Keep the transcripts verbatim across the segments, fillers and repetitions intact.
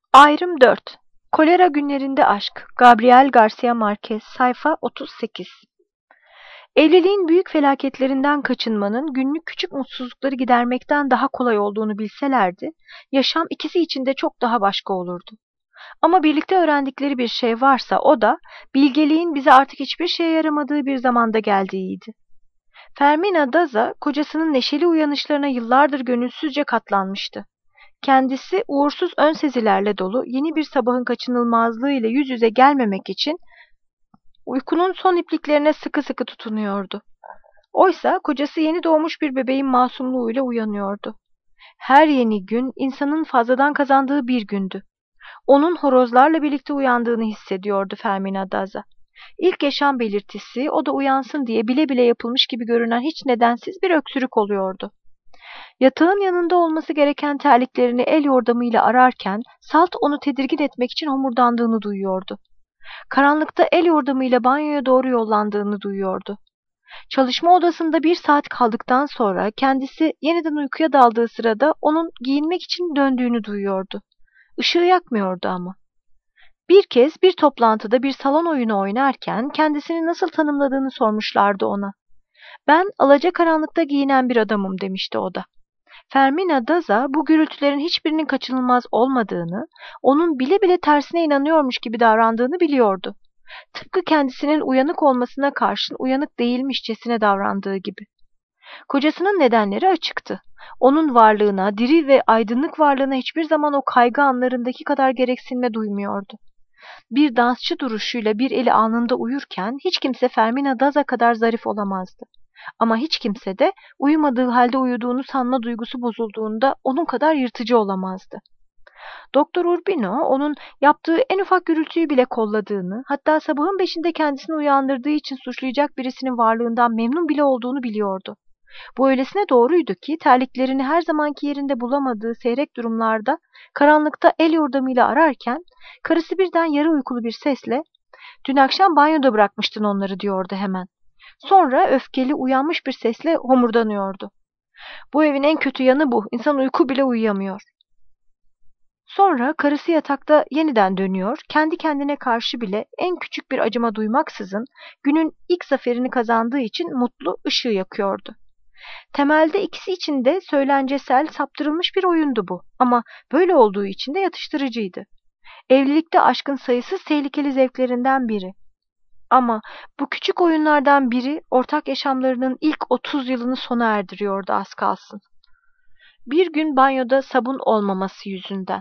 Ayrım dört. Kolera günlerinde aşk. Gabriel Garcia Marquez. Sayfa otuz sekiz. Evliliğin büyük felaketlerinden kaçınmanın günlük küçük mutsuzlukları gidermekten daha kolay olduğunu bilselerdi, yaşam ikisi için de çok daha başka olurdu. Ama birlikte öğrendikleri bir şey varsa o da bilgeliğin bize artık hiçbir şeye yaramadığı bir zamanda geldiğiydi. Fermina Daza kocasının neşeli uyanışlarına yıllardır gönülsüzce katlanmıştı. Kendisi uğursuz ön sezilerle dolu yeni bir sabahın kaçınılmazlığı ile yüz yüze gelmemek için uykunun son ipliklerine sıkı sıkı tutunuyordu. Oysa kocası yeni doğmuş bir bebeğin masumluğuyla uyanıyordu. Her yeni gün insanın fazladan kazandığı bir gündü. Onun horozlarla birlikte uyandığını hissediyordu Fermina Daza. İlk yaşam belirtisi o da uyansın diye bile bile yapılmış gibi görünen hiç nedensiz bir öksürük oluyordu. Yatağın yanında olması gereken terliklerini el yordamıyla ararken Salt onu tedirgin etmek için homurdandığını duyuyordu. Karanlıkta el yordamıyla banyoya doğru yollandığını duyuyordu. Çalışma odasında bir saat kaldıktan sonra kendisi yeniden uykuya daldığı sırada onun giyinmek için döndüğünü duyuyordu. Işığı yakmıyordu ama. Bir kez bir toplantıda bir salon oyunu oynarken kendisini nasıl tanımladığını sormuşlardı ona. "Ben alacakaranlıkta giyinen bir adamım," demişti o da. Fermina Daza bu gürültülerin hiçbirinin kaçınılmaz olmadığını, onun bile bile tersine inanıyormuş gibi davrandığını biliyordu. Tıpkı kendisinin uyanık olmasına karşın uyanık değilmişçesine davrandığı gibi. Kocasının nedenleri açıktı. Onun varlığına, diri ve aydınlık varlığına hiçbir zaman o kaygı anlarındaki kadar gereksinme duymuyordu. Bir dansçı duruşuyla bir eli alnında uyurken hiç kimse Fermina Daza kadar zarif olamazdı. Ama hiç kimse de uyumadığı halde uyuduğunu sanma duygusu bozulduğunda onun kadar yırtıcı olamazdı. Doktor Urbino onun yaptığı en ufak gürültüyü bile kolladığını, hatta sabahın beşinde kendisini uyandırdığı için suçlayacak birisinin varlığından memnun bile olduğunu biliyordu. Bu öylesine doğruydu ki terliklerini her zamanki yerinde bulamadığı seyrek durumlarda karanlıkta el yordamıyla ararken karısı birden yarı uykulu bir sesle "Dün akşam banyoda bırakmıştın onları," diyordu hemen. Sonra öfkeli uyanmış bir sesle homurdanıyordu. "Bu evin en kötü yanı bu. İnsan uyku bile uyuyamıyor." Sonra karısı yatakta yeniden dönüyor, kendi kendine karşı bile en küçük bir acıma duymaksızın günün ilk zaferini kazandığı için mutlu ışığı yakıyordu. Temelde ikisi için de söylencesel, saptırılmış bir oyundu bu ama böyle olduğu için de yatıştırıcıydı. Evlilikte aşkın sayısız tehlikeli zevklerinden biri. Ama bu küçük oyunlardan biri ortak yaşamlarının ilk otuz yılını sona erdiriyordu az kalsın. Bir gün banyoda sabun olmaması yüzünden.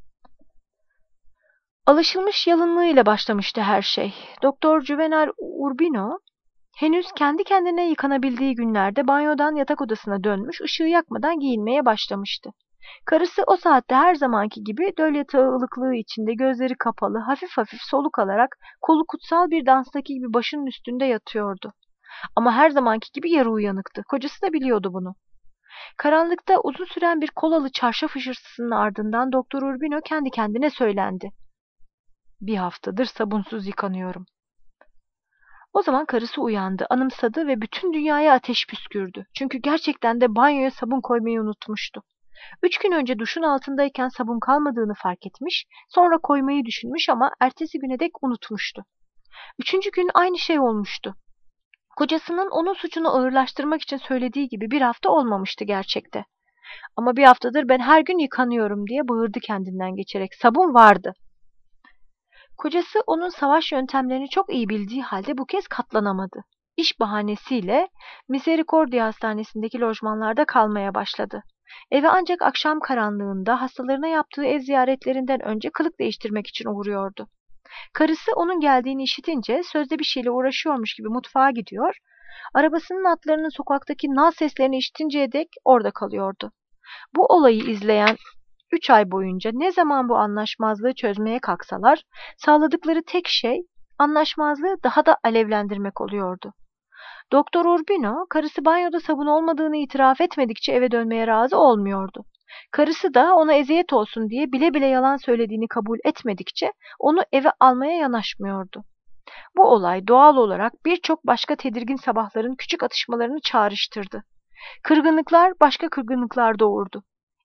Alışılmış yalınlığıyla başlamıştı her şey. Doktor Juvenal Urbino henüz kendi kendine yıkanabildiği günlerde banyodan yatak odasına dönmüş, ışığı yakmadan giyinmeye başlamıştı. Karısı o saatte her zamanki gibi döl yatağı ılıklığı içinde gözleri kapalı, hafif hafif soluk alarak kolu kutsal bir danstaki gibi başının üstünde yatıyordu. Ama her zamanki gibi yarı uyanıktı. Kocası da biliyordu bunu. Karanlıkta uzun süren bir kolalı çarşaf hışırtısının ardından Doktor Urbino kendi kendine söylendi. "Bir haftadır sabunsuz yıkanıyorum." O zaman karısı uyandı, anımsadı ve bütün dünyaya ateş püskürdü. Çünkü gerçekten de banyoya sabun koymayı unutmuştu. Üç gün önce duşun altındayken sabun kalmadığını fark etmiş, sonra koymayı düşünmüş ama ertesi güne dek unutmuştu. Üçüncü gün aynı şey olmuştu. Kocasının onun suçunu ağırlaştırmak için söylediği gibi bir hafta olmamıştı gerçekte. Ama bir haftadır ben her gün yıkanıyorum diye bağırdı kendinden geçerek. Sabun vardı. Kocası onun savaş yöntemlerini çok iyi bildiği halde bu kez katlanamadı. İş bahanesiyle Misericordia Hastanesi'ndeki lojmanlarda kalmaya başladı. Eve ancak akşam karanlığında hastalarına yaptığı ev ziyaretlerinden önce kılık değiştirmek için uğruyordu. Karısı onun geldiğini işitince sözde bir şeyle uğraşıyormuş gibi mutfağa gidiyor, arabasının atlarının sokaktaki nal seslerini işitinceye dek orada kalıyordu. Bu olayı izleyen üç ay boyunca ne zaman bu anlaşmazlığı çözmeye kalksalar, sağladıkları tek şey anlaşmazlığı daha da alevlendirmek oluyordu. Doktor Urbino, karısı banyoda sabun olmadığını itiraf etmedikçe eve dönmeye razı olmuyordu. Karısı da ona eziyet olsun diye bile bile yalan söylediğini kabul etmedikçe onu eve almaya yanaşmıyordu. Bu olay doğal olarak birçok başka tedirgin sabahların küçük atışmalarını çağrıştırdı. Kırgınlıklar başka kırgınlıklar doğurdu.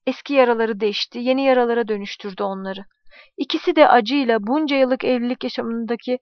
Eski yaraları deşti, yeni yaralara dönüştürdü onları. İkisi de acıyla bunca yıllık evlilik yaşamındaki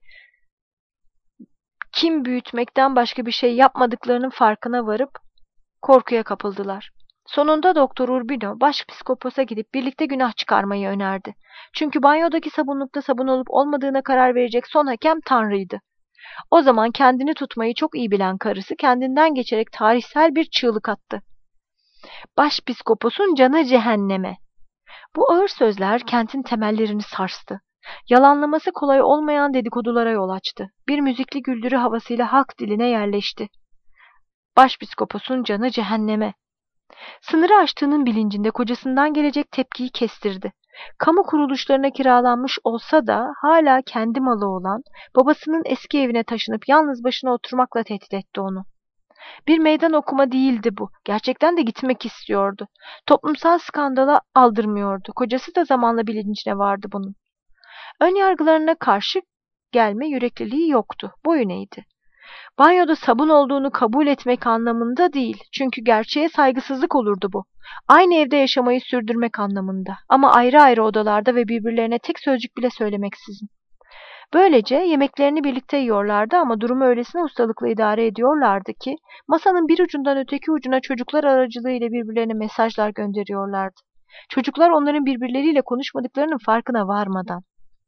kin büyütmekten başka bir şey yapmadıklarının farkına varıp korkuya kapıldılar. Sonunda Doktor Urbino başpsikoposa gidip birlikte günah çıkarmayı önerdi. Çünkü banyodaki sabunlukta sabun olup olmadığına karar verecek son hakem Tanrı'ydı. O zaman kendini tutmayı çok iyi bilen karısı kendinden geçerek tarihsel bir çığlık attı. Başpsikoposun canı cehenneme. Bu ağır sözler kentin temellerini sarstı. Yalanlaması kolay olmayan dedikodulara yol açtı. Bir müzikli güldürü havasıyla halk diline yerleşti. Başpsikoposun canı cehenneme. Sınırı aştığının bilincinde kocasından gelecek tepkiyi kestirdi. Kamu kuruluşlarına kiralanmış olsa da hala kendi malı olan babasının eski evine taşınıp yalnız başına oturmakla tehdit etti onu. Bir meydan okuma değildi bu. Gerçekten de gitmek istiyordu. Toplumsal skandala aldırmıyordu. Kocası da zamanla bilincine vardı bunun. Ön yargılarına karşı gelme yürekliliği yoktu. Boyun eğdi. Banyoda sabun olduğunu kabul etmek anlamında değil. Çünkü gerçeğe saygısızlık olurdu bu. Aynı evde yaşamayı sürdürmek anlamında. Ama ayrı ayrı odalarda ve birbirlerine tek sözcük bile söylemeksizin. Böylece yemeklerini birlikte yiyorlardı ama durumu öylesine ustalıkla idare ediyorlardı ki masanın bir ucundan öteki ucuna çocuklar aracılığıyla birbirlerine mesajlar gönderiyorlardı. Çocuklar onların birbirleriyle konuşmadıklarının farkına varmadan.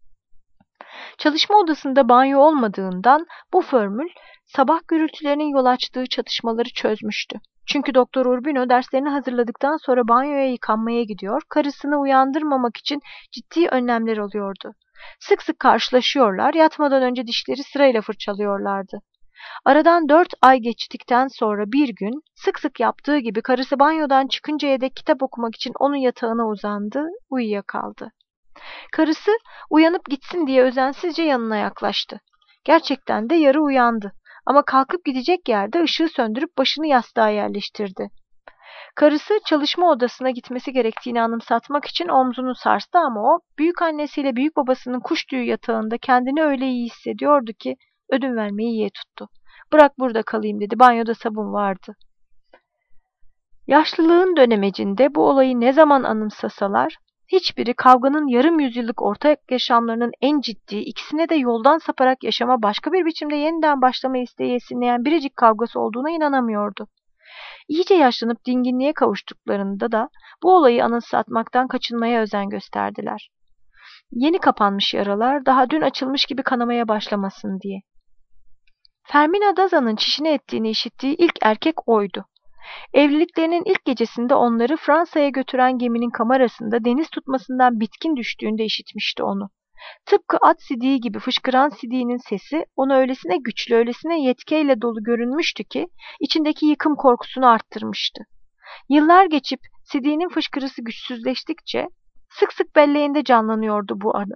Çalışma odasında banyo olmadığından bu formül sabah gürültülerinin yol açtığı çatışmaları çözmüştü. Çünkü Doktor Urbino derslerini hazırladıktan sonra banyoya yıkanmaya gidiyor, karısını uyandırmamak için ciddi önlemler alıyordu. Sık sık karşılaşıyorlar, yatmadan önce dişleri sırayla fırçalıyorlardı. Aradan dört ay geçtikten sonra bir gün sık sık yaptığı gibi karısı banyodan çıkıncaya dek kitap okumak için onun yatağına uzandı, uyuyakaldı. Karısı uyanıp gitsin diye özensizce yanına yaklaştı. Gerçekten de yarı uyandı ama kalkıp gidecek yerde ışığı söndürüp başını yastığa yerleştirdi. Karısı çalışma odasına gitmesi gerektiğini anımsatmak için omzunu sarstı ama o büyük annesiyle büyük babasının kuş tüyü yatağında kendini öyle iyi hissediyordu ki ödün vermeyi yeğe tuttu. Bırak burada kalayım dedi, banyoda sabun vardı. Yaşlılığın dönemecinde bu olayı ne zaman anımsasalar hiçbiri kavganın yarım yüzyıllık ortak yaşamlarının en ciddi, ikisine de yoldan saparak yaşama başka bir biçimde yeniden başlama isteği esinleyen biricik kavgası olduğuna inanamıyordu. İyice yaşlanıp dinginliğe kavuştuklarında da bu olayı anımsatmaktan kaçınmaya özen gösterdiler. Yeni kapanmış yaralar daha dün açılmış gibi kanamaya başlamasın diye. Fermina Daza'nın çişini ettiğini işittiği ilk erkek oydu. Evliliklerinin ilk gecesinde onları Fransa'ya götüren geminin kamerasında deniz tutmasından bitkin düştüğünde işitmişti onu. Tıpkı at sidiği gibi fışkıran sidiğinin sesi ona öylesine güçlü, öylesine yetkiyle dolu görünmüştü ki içindeki yıkım korkusunu arttırmıştı. Yıllar geçip sidiğinin fışkırısı güçsüzleştikçe sık sık belleğinde canlanıyordu bu anı.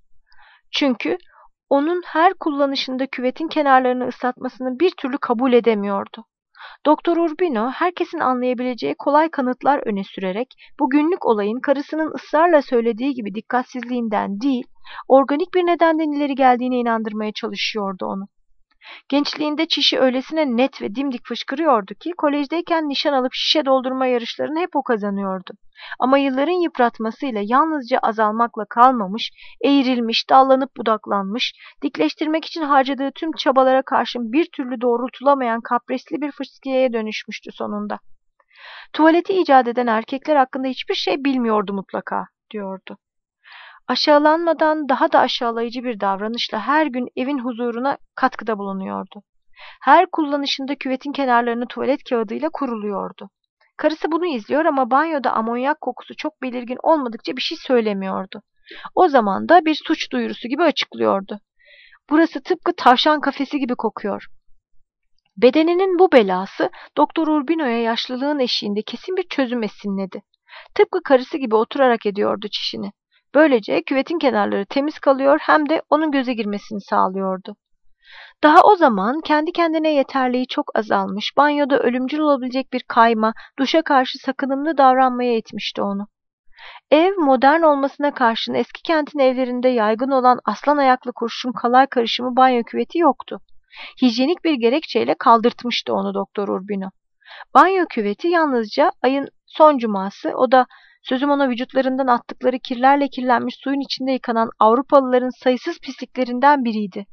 Çünkü onun her kullanışında küvetin kenarlarını ıslatmasını bir türlü kabul edemiyordu. Doktor Urbino herkesin anlayabileceği kolay kanıtlar öne sürerek bu günlük olayın karısının ısrarla söylediği gibi dikkatsizliğinden değil, organik bir nedenden ileri geldiğine inandırmaya çalışıyordu onu. Gençliğinde çişi öylesine net ve dimdik fışkırıyordu ki kolejdeyken nişan alıp şişe doldurma yarışlarını hep o kazanıyordu. Ama yılların yıpratmasıyla yalnızca azalmakla kalmamış, eğrilmiş, dallanıp budaklanmış, dikleştirmek için harcadığı tüm çabalara karşın bir türlü doğrultulamayan kaprisli bir fıskiyeye dönüşmüştü sonunda. Tuvaleti icat eden erkekler hakkında hiçbir şey bilmiyordu mutlaka, diyordu. Aşağılanmadan daha da aşağılayıcı bir davranışla her gün evin huzuruna katkıda bulunuyordu. Her kullanışında küvetin kenarlarını tuvalet kağıdıyla kuruluyordu. Karısı bunu izliyor ama banyoda amonyak kokusu çok belirgin olmadıkça bir şey söylemiyordu. O zaman da bir suç duyurusu gibi açıklıyordu. Burası tıpkı tavşan kafesi gibi kokuyor. Bedeninin bu belası Doktor Urbino'ya yaşlılığın eşiğinde kesin bir çözüm esinledi. Tıpkı karısı gibi oturarak ediyordu çişini. Böylece küvetin kenarları temiz kalıyor hem de onun göze girmesini sağlıyordu. Daha o zaman kendi kendine yeterliği çok azalmış, banyoda ölümcül olabilecek bir kayma, duşa karşı sakınımlı davranmaya itmişti onu. Ev modern olmasına karşın eski kentin evlerinde yaygın olan aslan ayaklı kurşun kalay karışımı banyo küveti yoktu. Hijyenik bir gerekçeyle kaldırtmıştı onu Doktor Urbino. Banyo küveti yalnızca ayın son cuması, o da Sözüm ona vücutlarından attıkları kirlerle kirlenmiş suyun içinde yıkanan Avrupalıların sayısız pisliklerinden biriydi.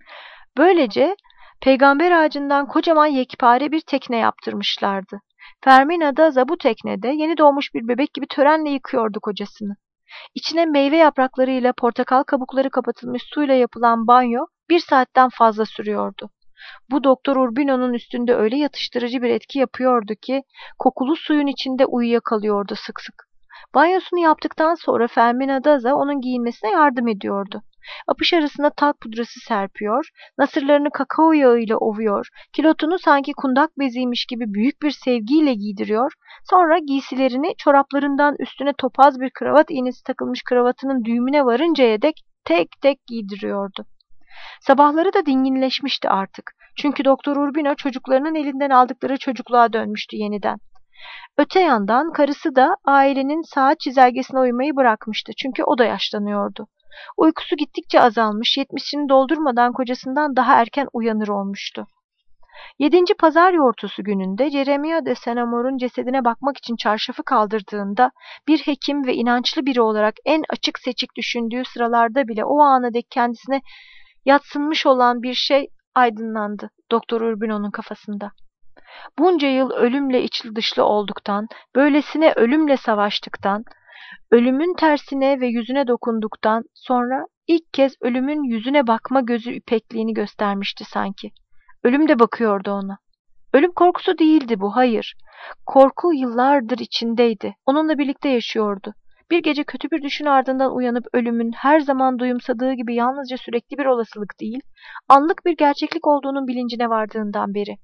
Böylece peygamber ağacından kocaman yekpare bir tekne yaptırmışlardı. Fermina Daza bu teknede yeni doğmuş bir bebek gibi törenle yıkıyordu kocasını. İçine meyve yapraklarıyla portakal kabukları kapatılmış suyla yapılan banyo bir saatten fazla sürüyordu. Bu Doktor Urbino'nun üstünde öyle yatıştırıcı bir etki yapıyordu ki kokulu suyun içinde uyuyakalıyordu sık sık. Banyosunu yaptıktan sonra Fermina Daza onun giyinmesine yardım ediyordu. Apış arasına talk pudrası serpiyor, nasırlarını kakao yağıyla ovuyor, kilotunu sanki kundak beziymiş gibi büyük bir sevgiyle giydiriyor, sonra giysilerini çoraplarından üstüne topaz bir kravat iğnesi takılmış kravatının düğümüne varıncaya dek tek tek giydiriyordu. Sabahları da dinginleşmişti artık. Çünkü Doktor Urbino çocuklarının elinden aldıkları çocukluğa dönmüştü yeniden. Öte yandan karısı da ailenin saat çizelgesine uymayı bırakmıştı. Çünkü o da yaşlanıyordu. Uykusu gittikçe azalmış, yetmişini doldurmadan kocasından daha erken uyanır olmuştu. Yedinci pazar yortusu gününde Jeremiah de Senamor'un cesedine bakmak için çarşafı kaldırdığında bir hekim ve inançlı biri olarak en açık seçik düşündüğü sıralarda bile o ana dek kendisine yadsınmış olan bir şey aydınlandı Doktor Urbino'nun kafasında. Bunca yıl ölümle içli dışlı olduktan, böylesine ölümle savaştıktan, ölümün tersine ve yüzüne dokunduktan sonra ilk kez ölümün yüzüne bakma gözü ipekliğini göstermişti sanki. Ölüm de bakıyordu ona. Ölüm korkusu değildi bu, hayır. Korku yıllardır içindeydi. Onunla birlikte yaşıyordu. Bir gece kötü bir düşün ardından uyanıp ölümün her zaman duyumsadığı gibi yalnızca sürekli bir olasılık değil, anlık bir gerçeklik olduğunun bilincine vardığından beri.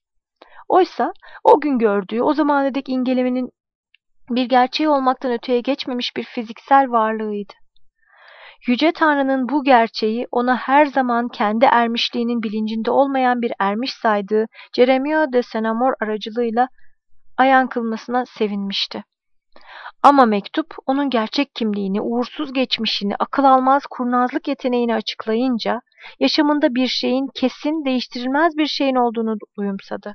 Oysa o gün gördüğü, o zamana dek ingelemenin bir gerçeği olmaktan öteye geçmemiş bir fiziksel varlığıydı. Yüce Tanrı'nın bu gerçeği ona her zaman kendi ermişliğinin bilincinde olmayan bir ermiş saydığı Jeremiah de Senamor aracılığıyla ayan kılmasına sevinmişti. Ama mektup onun gerçek kimliğini, uğursuz geçmişini, akıl almaz kurnazlık yeteneğini açıklayınca yaşamında bir şeyin, kesin, değiştirilmez bir şeyin olduğunu duyumsadı.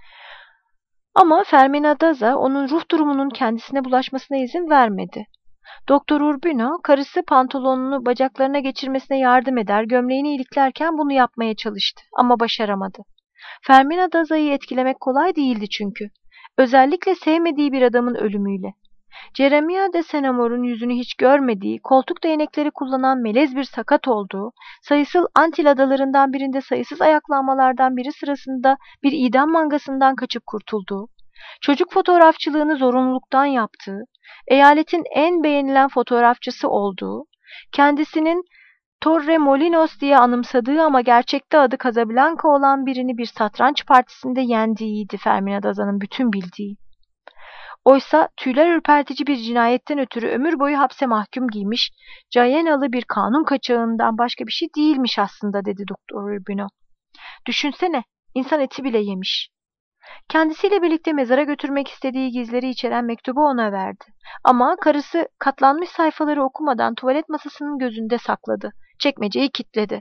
Ama Fermina Daza onun ruh durumunun kendisine bulaşmasına izin vermedi. Doktor Urbino, karısı pantolonunu bacaklarına geçirmesine yardım eder, gömleğini iliklerken bunu yapmaya çalıştı ama başaramadı. Fermina Daza'yı etkilemek kolay değildi çünkü. Özellikle sevmediği bir adamın ölümüyle. Jeremiah de Senamor'un yüzünü hiç görmediği, koltuk değnekleri kullanan melez bir sakat olduğu, sayısız Antil adalarından birinde sayısız ayaklanmalardan biri sırasında bir idam mangasından kaçıp kurtulduğu, çocuk fotoğrafçılığını zorunluluktan yaptığı, eyaletin en beğenilen fotoğrafçısı olduğu, kendisinin Torre Molinos diye anımsadığı ama gerçekte adı Casablanca olan birini bir satranç partisinde yendiğiydi Fermina Daza'nın bütün bildiği. Oysa tüyler ürpertici bir cinayetten ötürü ömür boyu hapse mahkum giymiş, Cayenalı bir kanun kaçağından başka bir şey değilmiş aslında, dedi Doktor Urbino. Düşünsene, insan eti bile yemiş. Kendisiyle birlikte mezara götürmek istediği gizleri içeren mektubu ona verdi. Ama karısı katlanmış sayfaları okumadan tuvalet masasının gözünde sakladı. Çekmeceyi kilitledi.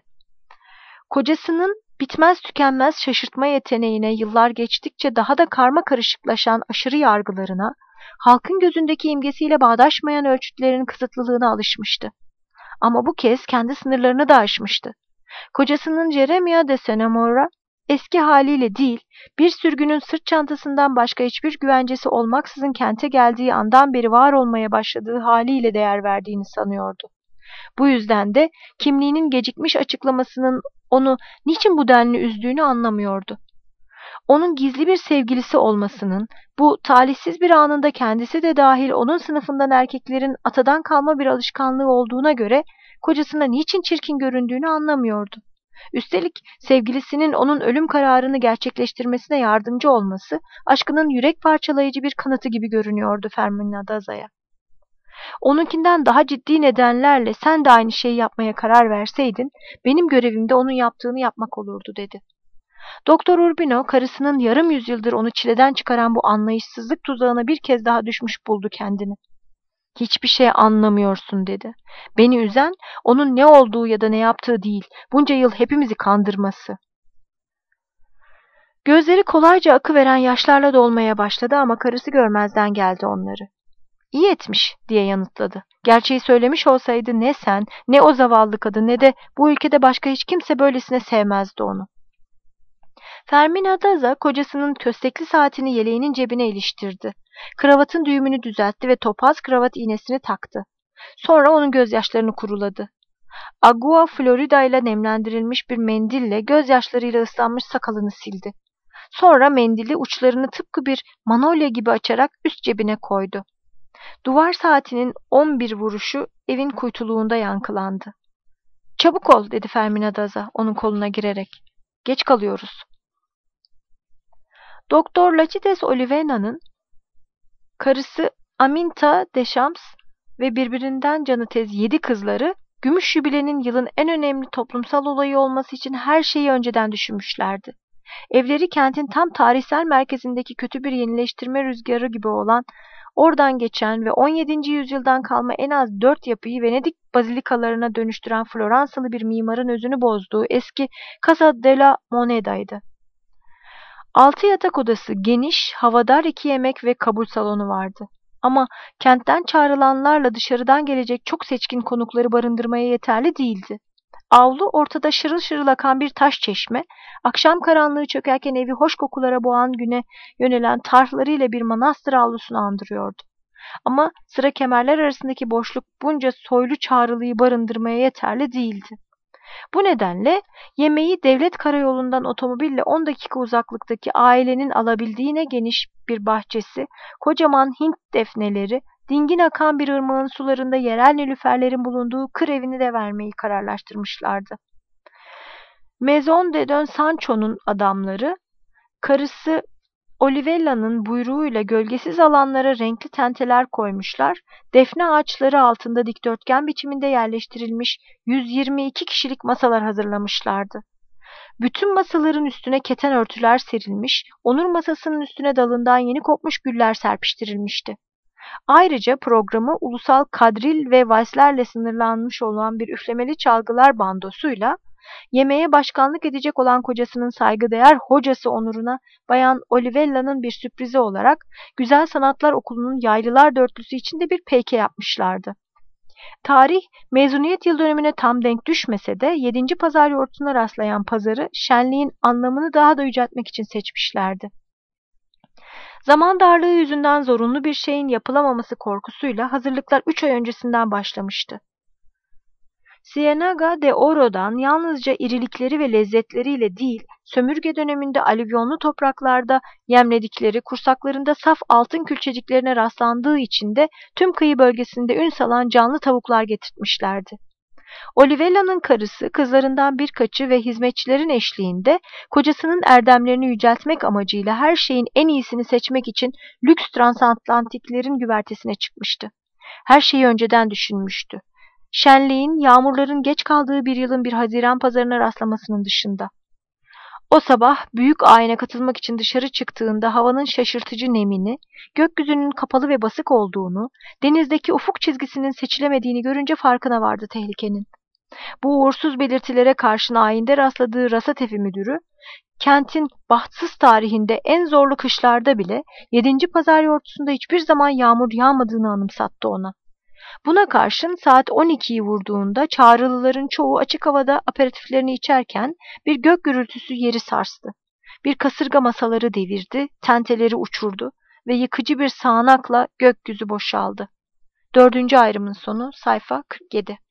Kocasının bitmez tükenmez şaşırtma yeteneğine, yıllar geçtikçe daha da karma karışıklaşan aşırı yargılarına, halkın gözündeki imgesiyle bağdaşmayan ölçütlerin kısıtlılığına alışmıştı. Ama bu kez kendi sınırlarını da aşmıştı. Kocasının Jeremiah de Senamor'a eski haliyle değil, bir sürgünün sırt çantasından başka hiçbir güvencesi olmaksızın kente geldiği andan beri var olmaya başladığı haliyle değer verdiğini sanıyordu. Bu yüzden de kimliğinin gecikmiş açıklamasının onu niçin bu denli üzdüğünü anlamıyordu. Onun gizli bir sevgilisi olmasının, bu talihsiz bir anında kendisi de dahil onun sınıfından erkeklerin atadan kalma bir alışkanlığı olduğuna göre kocasına niçin çirkin göründüğünü anlamıyordu. Üstelik sevgilisinin onun ölüm kararını gerçekleştirmesine yardımcı olması, aşkının yürek parçalayıcı bir kanıtı gibi görünüyordu Fermina Daza'ya. Onunkinden daha ciddi nedenlerle sen de aynı şeyi yapmaya karar verseydin, benim görevim de onun yaptığını yapmak olurdu, dedi. Doktor Urbino, karısının yarım yüzyıldır onu çileden çıkaran bu anlayışsızlık tuzağına bir kez daha düşmüş buldu kendini. Hiçbir şey anlamıyorsun, dedi. Beni üzen onun ne olduğu ya da ne yaptığı değil, bunca yıl hepimizi kandırması. Gözleri kolayca akıveren yaşlarla dolmaya başladı ama karısı görmezden geldi onları. İyi etmiş diye yanıtladı. Gerçeği söylemiş olsaydı ne sen, ne o zavallı kadın, ne de bu ülkede başka hiç kimse böylesine sevmezdi onu. Fermina Daza kocasının köstekli saatini yeleğinin cebine iliştirdi. Kravatın düğümünü düzeltti ve topaz kravat iğnesini taktı. Sonra onun gözyaşlarını kuruladı. Agua Florida ile nemlendirilmiş bir mendille gözyaşlarıyla ıslanmış sakalını sildi. Sonra mendili uçlarını tıpkı bir manolya gibi açarak üst cebine koydu. Duvar saatinin on bir vuruşu evin kuytuluğunda yankılandı. "Çabuk ol," dedi Fermina Daza onun koluna girerek. "Geç kalıyoruz." Doktor Lacites Olivena'nın karısı Aminta Deschamps ve birbirinden canı tez yedi kızları, Gümüş Jübile'nin yılın en önemli toplumsal olayı olması için her şeyi önceden düşünmüşlerdi. Evleri kentin tam tarihsel merkezindeki kötü bir yenileştirme rüzgarı gibi olan, oradan geçen ve on yedinci yüzyıldan kalma en az dört yapıyı Venedik bazilikalarına dönüştüren Floransalı bir mimarın özünü bozduğu eski Casa della Moneda'ydı. Altı yatak odası, geniş, havadar iki yemek ve kabul salonu vardı. Ama kentten çağrılanlarla dışarıdan gelecek çok seçkin konukları barındırmaya yeterli değildi. Avlu ortada şırıl şırıl akan bir taş çeşme, akşam karanlığı çökerken evi hoş kokulara boğan güne yönelen tarhlarıyla bir manastır avlusunu andırıyordu. Ama sıra kemerler arasındaki boşluk bunca soylu çağrılıyı barındırmaya yeterli değildi. Bu nedenle yemeği devlet karayolundan otomobille on dakika uzaklıktaki ailenin alabildiğine geniş bir bahçesi, kocaman Hint defneleri, dingin akan bir ırmağın sularında yerel nilüferlerin bulunduğu kır evini de vermeyi kararlaştırmışlardı. Maison de Don Sancho'nun adamları, karısı Olivella'nın buyruğuyla gölgesiz alanlara renkli tenteler koymuşlar, defne ağaçları altında dikdörtgen biçiminde yerleştirilmiş yüz yirmi iki kişilik masalar hazırlamışlardı. Bütün masaların üstüne keten örtüler serilmiş, onur masasının üstüne dalından yeni kopmuş güller serpiştirilmişti. Ayrıca programı ulusal kadril ve valslerle sınırlanmış olan bir üflemeli çalgılar bandosuyla, yemeğe başkanlık edecek olan kocasının saygıdeğer hocası onuruna Bayan Olivella'nın bir sürprizi olarak Güzel Sanatlar Okulu'nun yaylılar dörtlüsü için de bir peyke yapmışlardı. Tarih, mezuniyet yıl dönümüne tam denk düşmese de yedinci pazar yortusuna rastlayan pazarı şenliğin anlamını daha da yüceltmek için seçmişlerdi. Zaman darlığı yüzünden zorunlu bir şeyin yapılamaması korkusuyla hazırlıklar üç ay öncesinden başlamıştı. Ciénaga de Oro'dan yalnızca irilikleri ve lezzetleriyle değil, sömürge döneminde alüvyonlu topraklarda yemledikleri kursaklarında saf altın külçeciklerine rastlandığı için de tüm kıyı bölgesinde ün salan canlı tavuklar getirtmişlerdi. Olivella'nın karısı, kızlarından birkaçı ve hizmetçilerin eşliğinde kocasının erdemlerini yüceltmek amacıyla her şeyin en iyisini seçmek için lüks transatlantiklerin güvertesine çıkmıştı. Her şeyi önceden düşünmüştü. Şenliğin, yağmurların geç kaldığı bir yılın bir Haziran pazarına rastlamasının dışında. O sabah büyük ayine katılmak için dışarı çıktığında havanın şaşırtıcı nemini, gökyüzünün kapalı ve basık olduğunu, denizdeki ufuk çizgisinin seçilemediğini görünce farkına vardı tehlikenin. Bu uğursuz belirtilere karşın ayinde rastladığı rasat evi müdürü, kentin bahtsız tarihinde en zorlu kışlarda bile yedinci pazar yortusunda hiçbir zaman yağmur yağmadığını anımsattı ona. Buna karşın saat on ikiyi vurduğunda çağrılıların çoğu açık havada aperatiflerini içerken bir gök gürültüsü yeri sarstı. Bir kasırga masaları devirdi, tenteleri uçurdu ve yıkıcı bir sağanakla gökyüzü boşaldı. Dördüncü ayrımın sonu, sayfa kırk yedi.